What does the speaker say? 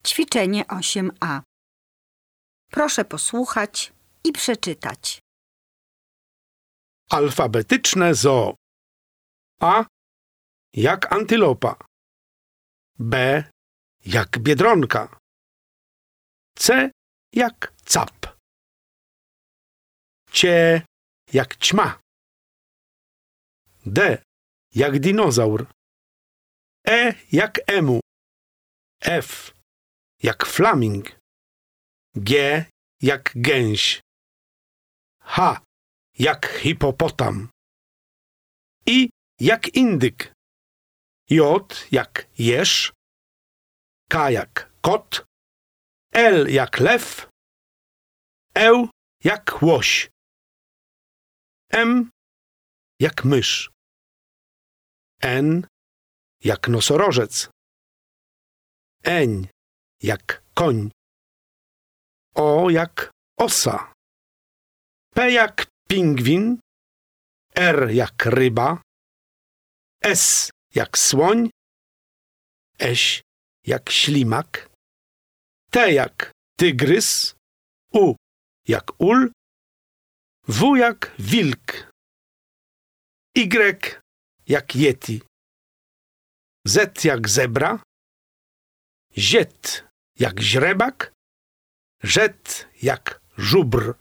Ćwiczenie 8a. Proszę posłuchać i przeczytać. Alfabetyczne zoo. A jak antylopa. B jak biedronka. C jak cap. Cie jak ćma. D jak dinozaur. E jak emu. F jak flaming. G jak gęś. H jak hipopotam. I jak indyk. J jak jeż. K jak kot. L jak lew. E jak łoś. M jak mysz. N jak nosorożec. Eń jak koń. O jak osa. P jak pingwin. R jak ryba. S jak słoń. Ś jak ślimak. T jak tygrys. U jak ul. W jak wilk. Y jak yeti. Z jak zebra. Z jak źrebak. Ż jak żubr.